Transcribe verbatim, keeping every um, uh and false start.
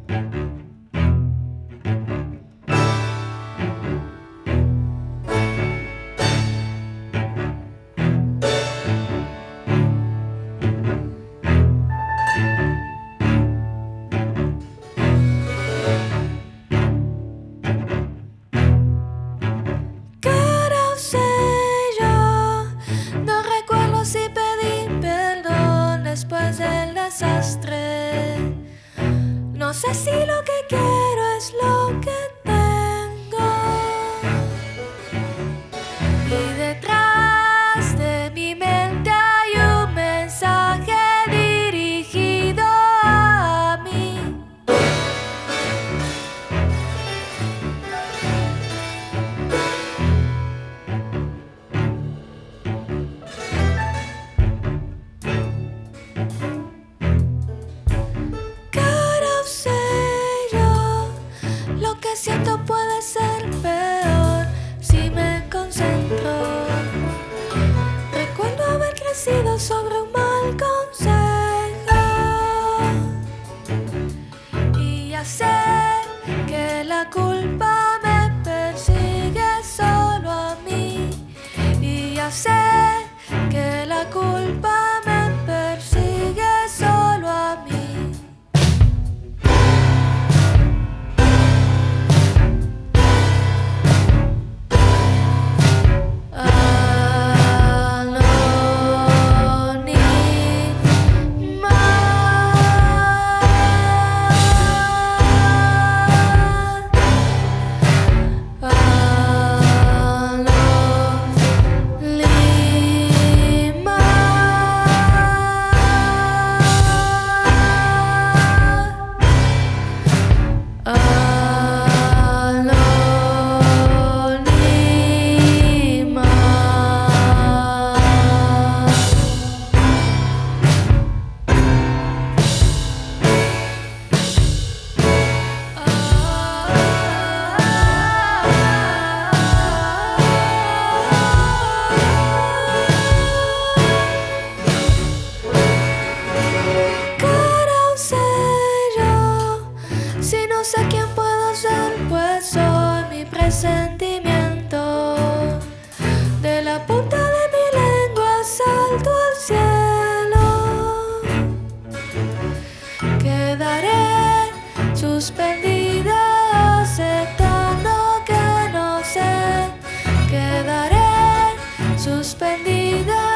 Después del desastre, no sé si lo que quiero es lo que tengo. Y detrás de mi mente hay un mensaje dirigido a mí. Siento puede ser peor si me concentro. Recuerdo haber crecido sobre un mal consejo y ya sé que la culpa me persigue solo a mí. Y ya sé que la culpa me persigue solo a mí. No sé quién puedo ser, pues soy mi presentimiento. De la punta de mi lengua salto al cielo. Quedaré suspendida aceptando que no sé. Quedaré suspendida.